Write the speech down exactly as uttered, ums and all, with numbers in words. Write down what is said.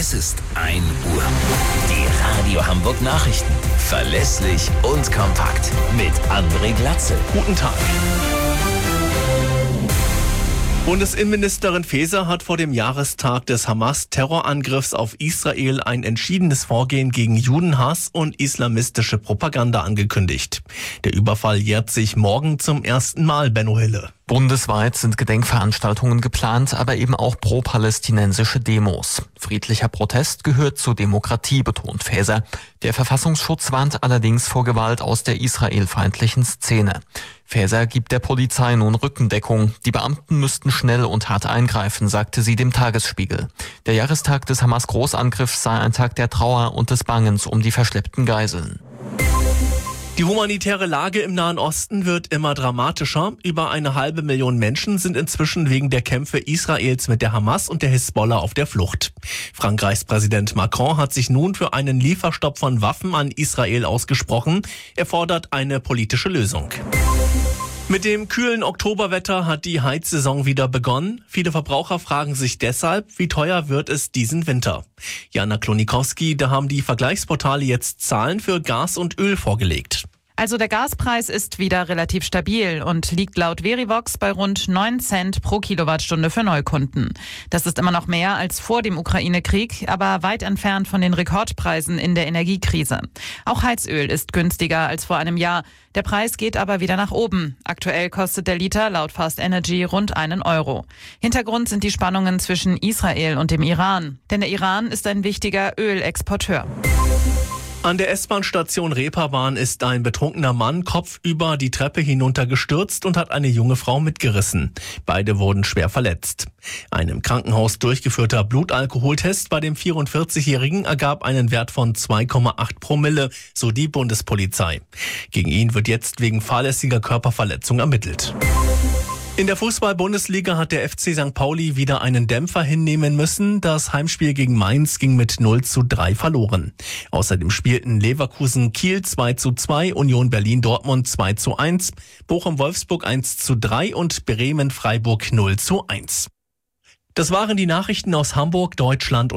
Es ist ein Uhr. Die Radio Hamburg Nachrichten. Verlässlich und kompakt. Mit André Glatzel. Guten Tag. Bundesinnenministerin Faeser hat vor dem Jahrestag des Hamas-Terrorangriffs auf Israel ein entschiedenes Vorgehen gegen Judenhass und islamistische Propaganda angekündigt. Der Überfall jährt sich morgen zum ersten Mal, Benno Hille. Bundesweit sind Gedenkveranstaltungen geplant, aber eben auch pro-palästinensische Demos. Friedlicher Protest gehört zur Demokratie, betont Faeser. Der Verfassungsschutz warnt allerdings vor Gewalt aus der israelfeindlichen Szene. Faeser gibt der Polizei nun Rückendeckung. Die Beamten müssten schnell und hart eingreifen, sagte sie dem Tagesspiegel. Der Jahrestag des Hamas-Großangriffs sei ein Tag der Trauer und des Bangens um die verschleppten Geiseln. Die humanitäre Lage im Nahen Osten wird immer dramatischer. Über eine halbe Million Menschen sind inzwischen wegen der Kämpfe Israels mit der Hamas und der Hisbollah auf der Flucht. Frankreichs Präsident Macron hat sich nun für einen Lieferstopp von Waffen an Israel ausgesprochen. Er fordert eine politische Lösung. Mit dem kühlen Oktoberwetter hat die Heizsaison wieder begonnen. Viele Verbraucher fragen sich deshalb, wie teuer wird es diesen Winter? Jana Klonikowski, da haben die Vergleichsportale jetzt Zahlen für Gas und Öl vorgelegt. Also der Gaspreis ist wieder relativ stabil und liegt laut Verivox bei rund neun Cent pro Kilowattstunde für Neukunden. Das ist immer noch mehr als vor dem Ukraine-Krieg, aber weit entfernt von den Rekordpreisen in der Energiekrise. Auch Heizöl ist günstiger als vor einem Jahr. Der Preis geht aber wieder nach oben. Aktuell kostet der Liter laut Fast Energy rund einen Euro. Hintergrund sind die Spannungen zwischen Israel und dem Iran. Denn der Iran ist ein wichtiger Ölexporteur. An der S-Bahn-Station Reeperbahn ist ein betrunkener Mann kopfüber die Treppe hinuntergestürzt und hat eine junge Frau mitgerissen. Beide wurden schwer verletzt. Ein im Krankenhaus durchgeführter Blutalkoholtest bei dem vierundvierzigjährigen ergab einen Wert von zwei Komma acht Promille, so die Bundespolizei. Gegen ihn wird jetzt wegen fahrlässiger Körperverletzung ermittelt. In der Fußball-Bundesliga hat der F C Sankt Pauli wieder einen Dämpfer hinnehmen müssen. Das Heimspiel gegen Mainz ging mit null zu drei verloren. Außerdem spielten Leverkusen Kiel zwei zu zwei, Union Berlin Dortmund zwei zu eins, Bochum Wolfsburg eins zu drei und Bremen Freiburg null zu eins. Das waren die Nachrichten aus Hamburg, Deutschland und